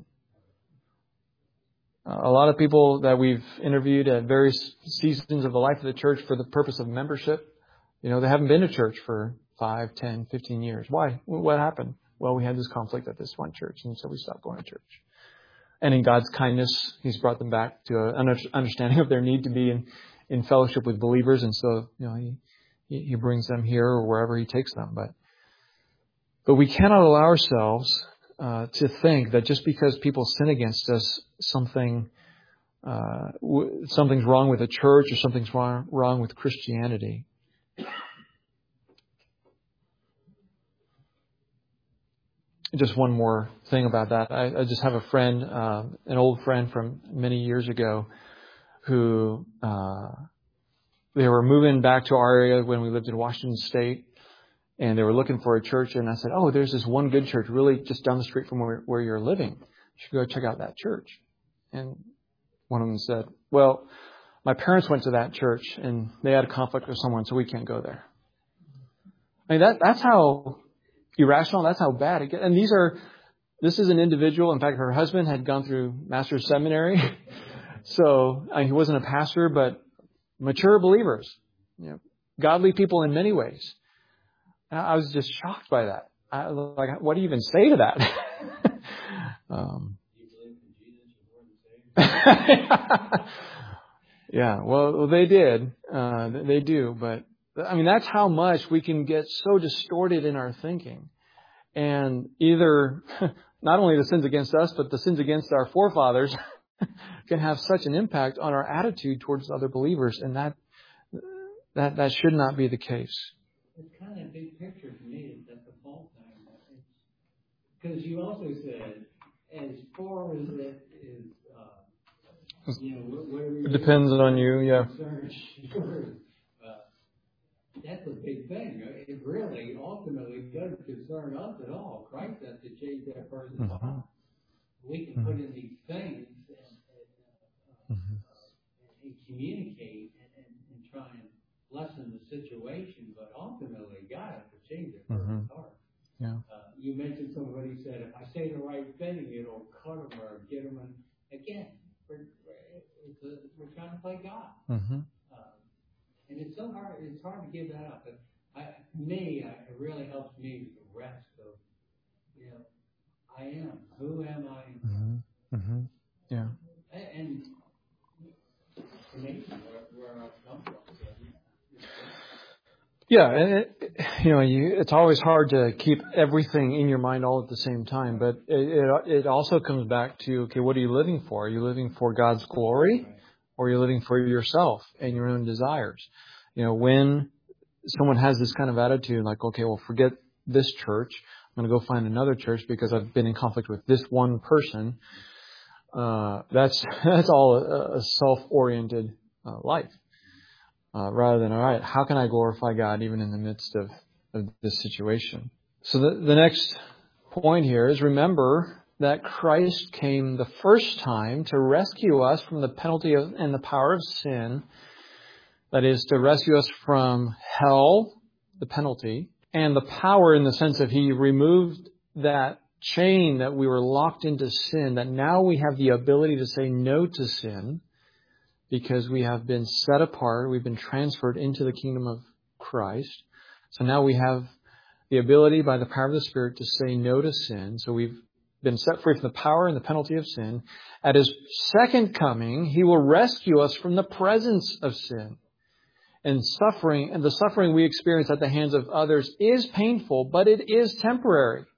Speaker 1: Uh, a lot of people that we've interviewed at various seasons of the life of the church for the purpose of membership, you know, they haven't been to church for five, ten, fifteen years. Why? What happened? Well, we had this conflict at this one church, and so we stopped going to church. And in God's kindness, He's brought them back to an understanding of their need to be in, in fellowship with believers. And so, you know, He He brings them here or wherever He takes them. But but we cannot allow ourselves uh, to think that just because people sin against us, something uh, w- something's wrong with the church or something's wrong wrong with Christianity. Just one more thing about that. I, I just have a friend, uh, an old friend from many years ago, who uh, they were moving back to our area when we lived in Washington State, and they were looking for a church. And I said, "Oh, there's this one good church, really just down the street from where, where you're living. You should go check out that church." And one of them said, "Well, my parents went to that church, and they had a conflict with someone, so we can't go there." I mean, that that's how irrational. That's how bad it gets. And these are, this is an individual. In fact, her husband had gone through master's seminary. So I mean, he wasn't a pastor, but mature believers, you know, godly people in many ways. And I was just shocked by that. I was like, what do you even say to that? um, yeah, well, they did. Uh, they do, but I mean, that's how much we can get so distorted in our thinking. And either not only the sins against us, but the sins against our forefathers can have such an impact on our attitude towards other believers. And that that that should not be the case.
Speaker 2: It's kind of a big picture for me that the fault time. because you also said, as far as it is, uh, you know, whatever
Speaker 1: it depends on you, yeah.
Speaker 2: Concerned, sure. Uh, that's a big thing. It really ultimately doesn't concern us at all. Christ has to change that person's
Speaker 1: Mm-hmm.
Speaker 2: heart. We can
Speaker 1: Mm-hmm.
Speaker 2: put in these things and, and, uh,
Speaker 1: Mm-hmm.
Speaker 2: uh, and communicate and, and, and try and lessen the situation, but ultimately God has to change that person's
Speaker 1: Mm-hmm.
Speaker 2: heart.
Speaker 1: Yeah.
Speaker 2: Uh, you mentioned somebody said, if I say the right thing, it'll cut them or get them. And again, we're, it's a, we're trying to play God.
Speaker 1: Mm-hmm.
Speaker 2: Uh, and it's so hard, it's hard to give that up. But I, me, I, it really helps me with the rest of, you know, I am. Who am I?
Speaker 1: Mm-hmm. Mm-hmm. Yeah.
Speaker 2: And, and it's amazing where, where I've come from. So, yeah.
Speaker 1: Yeah, and it, you know, you, it's always hard to keep everything in your mind all at the same time. But it, it it also comes back to, okay, what are you living for? Are you living for God's glory, or are you living for yourself and your own desires? You know, when someone has this kind of attitude, like, okay, well, forget this church, I'm going to go find another church because I've been in conflict with this one person. Uh, that's that's all a, a self-oriented uh, life. Uh, rather than, all right, how can I glorify God even in the midst of, of this situation? So the, the next point here is, remember that Christ came the first time to rescue us from the penalty of, and the power of sin. That is, to rescue us from hell, the penalty, and the power in the sense of He removed that chain that we were locked into sin, that now we have the ability to say no to sin, because we have been set apart, we've been transferred into the kingdom of Christ. So now we have the ability by the power of the Spirit to say no to sin. So we've been set free from the power and the penalty of sin. At His second coming, He will rescue us from the presence of sin and suffering. And the suffering we experience at the hands of others is painful, but it is temporary.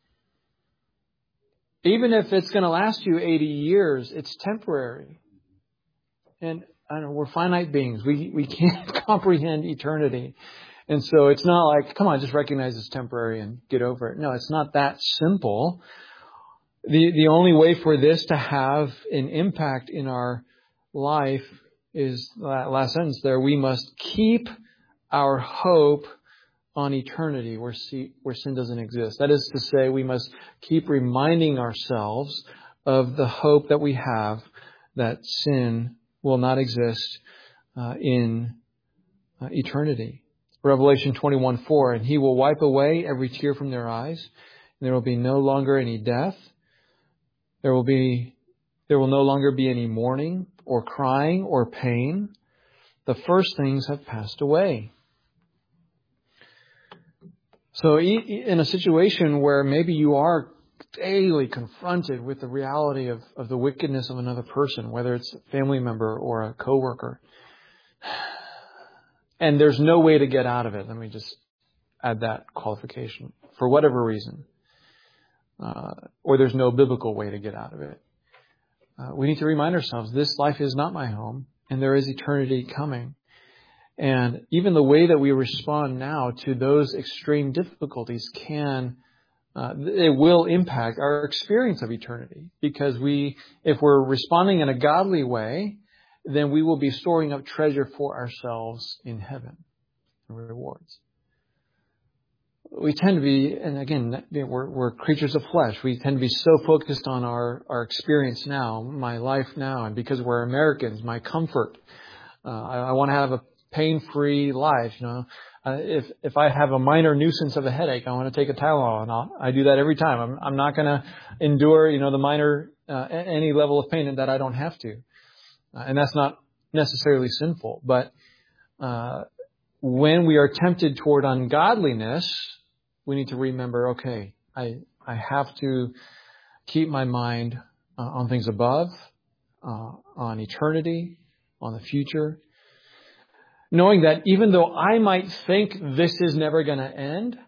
Speaker 1: Even if it's going to last you eighty years, it's temporary. And I don't know, we're finite beings. We we can't comprehend eternity. And so it's not like, come on, just recognize it's temporary and get over it. No, it's not that simple. The the only way for this to have an impact in our life is that last sentence there. We must keep our hope on eternity where see, where sin doesn't exist. That is to say, we must keep reminding ourselves of the hope that we have that sin will not exist uh, in uh, eternity. Revelation twenty-one four, and He will wipe away every tear from their eyes. And there will be no longer any death. There will be, there will no longer be any mourning or crying or pain. The first things have passed away. So in a situation where maybe you are daily confronted with the reality of, of the wickedness of another person, whether it's a family member or a coworker, and there's no way to get out of it. Let me just add that qualification. For whatever reason. Uh, or there's no biblical way to get out of it. Uh, we need to remind ourselves, this life is not my home, and there is eternity coming. And even the way that we respond now to those extreme difficulties can, uh, it will impact our experience of eternity. Because we, if we're responding in a godly way, then we will be storing up treasure for ourselves in heaven and rewards. We tend to be, and again, we're, we're creatures of flesh. We tend to be so focused on our, our experience now, my life now, and because we're Americans, my comfort. Uh, I, I want to have a pain-free life. You know, uh, if if I have a minor nuisance of a headache, I want to take a Tylenol, and I'll, I do that every time. I'm I'm not going to endure, you know, the minor uh, any level of pain that I don't have to, uh, and that's not necessarily sinful. But uh, when we are tempted toward ungodliness, we need to remember, okay, I I have to keep my mind uh, on things above, uh, on eternity, on the future. Knowing that even though I might think this is never going to end,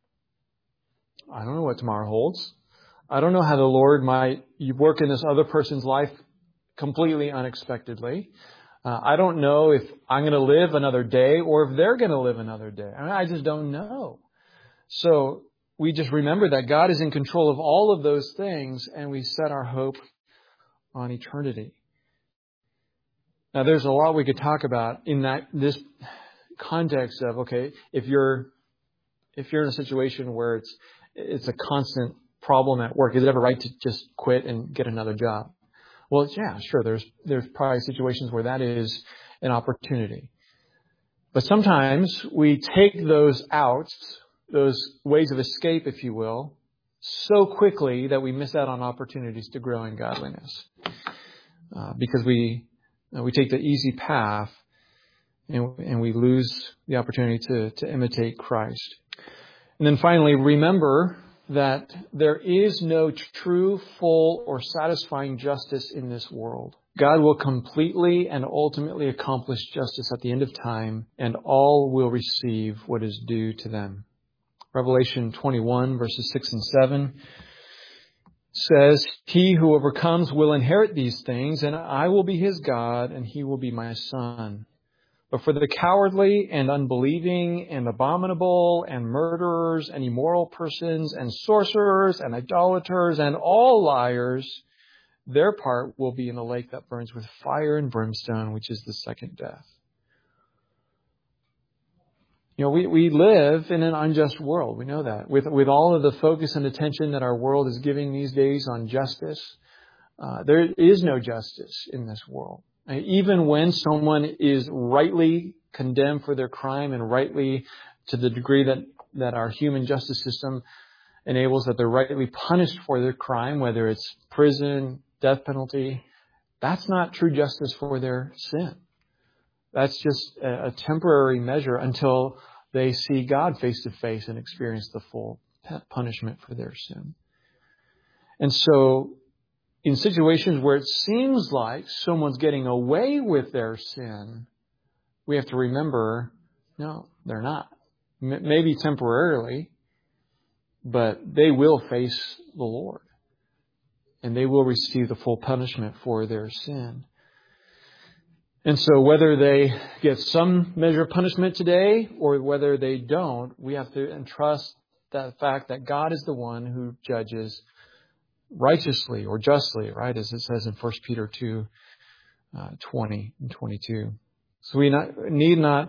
Speaker 1: I don't know what tomorrow holds. I don't know how the Lord might work in this other person's life completely unexpectedly. Uh, I don't know if I'm going to live another day or if they're going to live another day. I mean, I just don't know. So we just remember that God is in control of all of those things, and we set our hope on eternity. Now, there's a lot we could talk about in that this context of, okay, if you're if you're in a situation where it's it's a constant problem at work, is it ever right to just quit and get another job? Well, yeah, sure. There's there's probably situations where that is an opportunity. But sometimes we take those outs, those ways of escape, if you will, so quickly that we miss out on opportunities to grow in godliness. Uh, because we uh, we take the easy path and, and we lose the opportunity to, to imitate Christ. And then finally, remember that there is no true, full, or satisfying justice in this world. God will completely and ultimately accomplish justice at the end of time, and all will receive what is due to them. Revelation twenty-one, verses six and seven says, "He who overcomes will inherit these things, and I will be his God, and he will be my son. But for the cowardly and unbelieving and abominable and murderers and immoral persons and sorcerers and idolaters and all liars, their part will be in the lake that burns with fire and brimstone, which is the second death." You know, we, we live in an unjust world. We know that. With with all of the focus and attention that our world is giving these days on justice, uh, there is no justice in this world. Even when someone is rightly condemned for their crime and rightly, to the degree that, that our human justice system enables that they're rightly punished for their crime, whether it's prison, death penalty, that's not true justice for their sin. That's just a, a temporary measure until they see God face to face and experience the full punishment for their sin. And so, in situations where it seems like someone's getting away with their sin, we have to remember, no, they're not. M- maybe temporarily, but they will face the Lord. And they will receive the full punishment for their sin. And so whether they get some measure of punishment today or whether they don't, we have to entrust that fact that God is the one who judges righteously or justly, right? As it says in First Peter two, uh, twenty and twenty-two. So we not, need not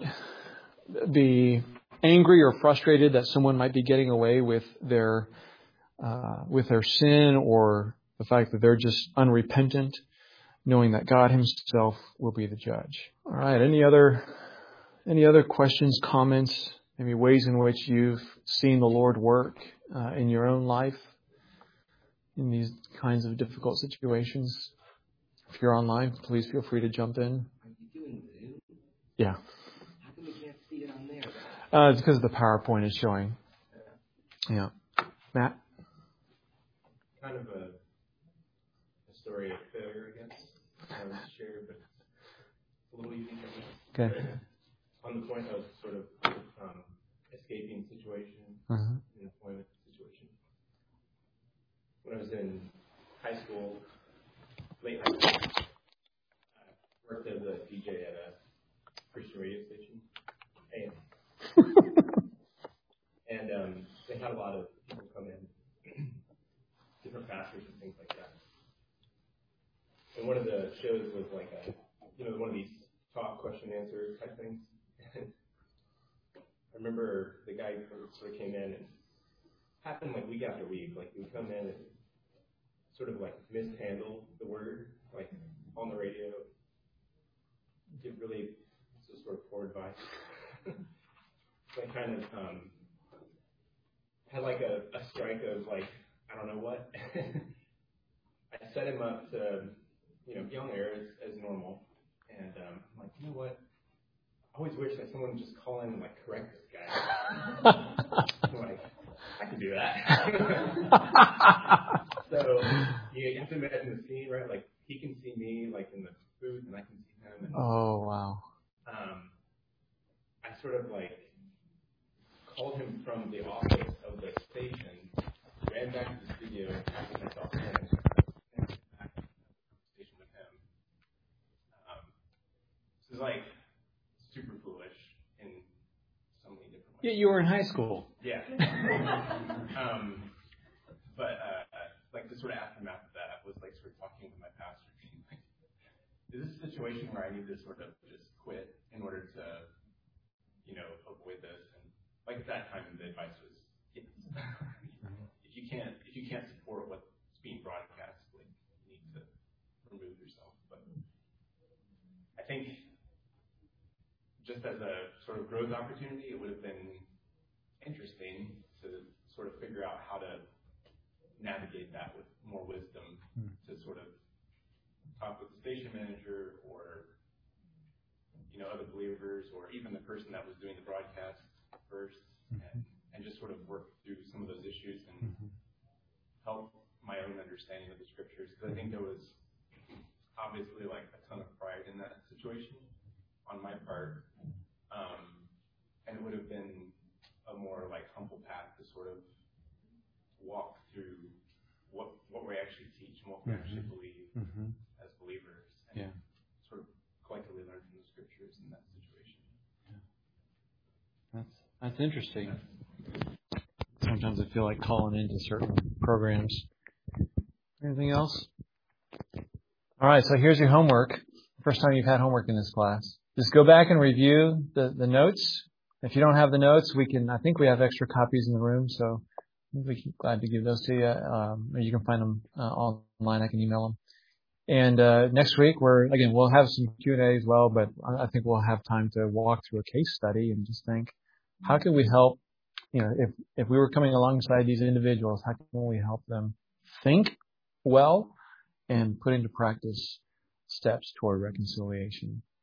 Speaker 1: be angry or frustrated that someone might be getting away with their, uh, with their sin, or the fact that they're just unrepentant, knowing that God himself will be the judge. All right. Any other, any other questions, comments, maybe ways in which you've seen the Lord work, uh, in your own life? In these kinds of difficult situations. If you're online, please feel free to jump in.
Speaker 3: Are you doing Zoom?
Speaker 1: Yeah.
Speaker 3: How come we can't see it on there?
Speaker 1: Uh, it's because the PowerPoint is showing. Yeah. Matt?
Speaker 4: Kind of a, a story of failure, I guess. I was share, but it's a little easy for me.
Speaker 1: Okay.
Speaker 4: On the point of sort of um, escaping situation,
Speaker 1: Uh-huh.
Speaker 4: an employment situation. When I was in high school, late high school, I worked as a D J at a Christian radio station, A M. And um, they had a lot of people come in, different pastors and things like that. And one of the shows was like a, you know, one of these talk, question, answer type things. I remember the guy sort of came in, and it happened like week after week. Like he would come in and sort of like mishandle the word, like on the radio, give really sort of poor advice. Like kind of um, had like a, a strike of like, I don't know what. I set him up to, you know, be on air as, as normal. And um, I'm like, you know what? I always wish that someone would just call in and like correct this guy. I'm like, I could do that. So you have to imagine the scene, right? Like he can see me like in the booth and I can see him. And,
Speaker 1: oh, wow.
Speaker 4: Um, I sort of like called him from the office of the station, ran back to the studio, and myself in, and back to the station with him. Um, this is like super foolish in so many different
Speaker 1: Yeah, you were in high school.
Speaker 4: Yeah. um, but uh, like the sort of aftermath of that was like sort of talking with my pastor, being like, is this a situation where I need to sort of just quit in order to, you know, avoid this? And like at that time, the advice was, yes. if you can't, if you can't support what's being broadcast, like you need to remove yourself. But I think just as a sort of growth opportunity, it would have been interesting to sort of figure out how to navigate that with more wisdom, mm. to sort of talk with the station manager or, you know, other believers or even the person that was doing the broadcast first, mm-hmm. and, and just sort of work through some of those issues and mm-hmm. help my own understanding of the scriptures. Because I think there was obviously like a ton of pride in that situation on my part. Um, and it would have been a more like humble path to sort of walk through what what we actually teach and what we mm-hmm. actually believe mm-hmm. as believers, and yeah. sort of collectively learn from the scriptures in that situation.
Speaker 1: Yeah. That's that's interesting. Sometimes I feel like calling into certain programs. Anything else? All right, so here's your homework. First time you've had homework in this class. Just go back and review the, the notes. If you don't have the notes, we can. I think we have extra copies in the room, so we'd be glad to give those to you. Um, or you can find them uh, online. I can email them. And uh, next week, we're again we'll have some Q and A as well, but I think we'll have time to walk through a case study and just think, how can we help? You know, if if we were coming alongside these individuals, how can we help them think well and put into practice steps toward reconciliation?